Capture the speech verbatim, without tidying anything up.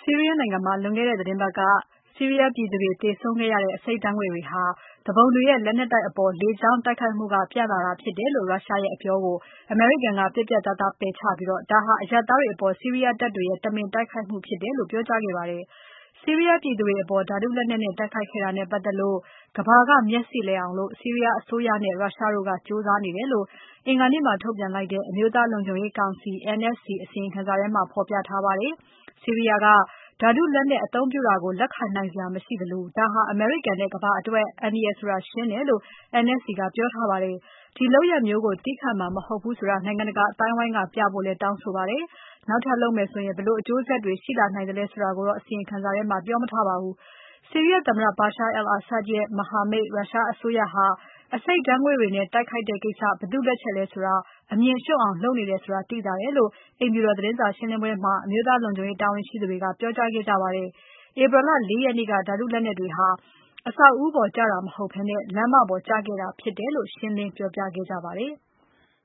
ီးရီးယားနိုင်ငံမှာလွန်ခဲ့တဲ့သီတင်းပတ်က ဆီးရီးယားပြည်သူတွေသေဆုံးခဲ့ရတဲ့ အဆိပ်ဓါတ်ငွေ့တွေဟာ သူပုန်တွေရဲ့ လက်နက်တိုက်အပေါ် လေကြောင်းတိုက်ခိုက်မှုက ပြသတာဖြစ်တယ်လို့ ရုရှားရဲ့အပြောကို အမေရိကန်က ပြတ်ပြတ်သားသားပယ်ချပြီး ဒါဟာ အရပ်သားတွေအပေါ် ဆီးရီးယားတပ်တွေရဲ့ တမင်တိုက်ခိုက်မှုဖြစ်တယ်လို့ ပြောကြားခဲ့ပါတယ်။ ဆီးရီးယားပြည်သူတွေအပေါ် ဓါတုလက်နက်နဲ့ တိုက်ခိုက်ခဲ့တာနဲ့ပတ်သက်လို့ ကမ္ဘာက မျက်စေ့လည်အောင် ဆီးရီးယားအစိုးရနဲ့ ရုရှားတို့က ကြိုးစားနေတယ်လို့ အင်္ဂါနေ့မှာ ထုတ်ပြန်လိုက်တဲ့ အမျိုးသားလုံခြုံရေးကောင်စီ N S C အစီရင်ခံစာထဲမှာ ဖော်ပြထားပါတယ်။ ဆီးရီးယားက ဓါတုလက်နက်အသုံးပြုတာကို လက်ခံနိုင်စရာမရှိသလို ဒါဟာ အမေရိကန်နဲ့ ကမ္ဘာအတွက် အန္တရာယ်ဆိုတာ ရှင်းတယ်လို့ N S C ကပြောထားပါတယ်။ ဒီလုပ်ရပ်မျိုးကို သည်းခံမှာ မဟုတ်ဘူးဆိုတာ နိုင်ငံတကာအသိုင်းအဝိုင်းက ပြဖို့လည်း တောင်းဆိုပါတယ်။ နောက်ထပ်လုပ်မယ်ဆိုရင် ဘယ်လိုအကျိုးဆက်တွေရှိလာနိုင်သလဲဆိုတာကိုတော့ အစီရင်ခံစာထဲမှာ ပြောမထားပါဘူး။ ဆီးရီးယားသမ္မတ Bashar al-Assad ရဲ့ မဟာမိတ် ရုရှားအစိုးရဟာ အဆိပ်ဓါတ်ငွေ့တွေနဲ့ တိုက်ခိုက်တဲ့ကိစ္စ ဘယ်သူ့လက်ချက်လဲဆိုတာ အမြင်ရှုံ့အောင်လုပ်နေတယ်ဆိုတာ သိသာတယ်လို့ အိမ်ဖြူတော်သတင်းစာရှင်းပွဲမှာ အမျိုးသားလုံခြုံရေးတာဝန်ရှိသူတွေက ပြောကြားခဲ့ကြပါတယ်။ ဧပြီလ ၄ ရက်နေ့က ဓါတုလက်နက်တွေဟာ အဆောက်အဦးပေါ်ကျတာမဟုတ်ဘဲ လမ်းမပေါ်ကျခဲ့တာဖြစ်တယ်လို့ ရှင်းလင်းပြောကြားခဲ့ကြပါတယ်။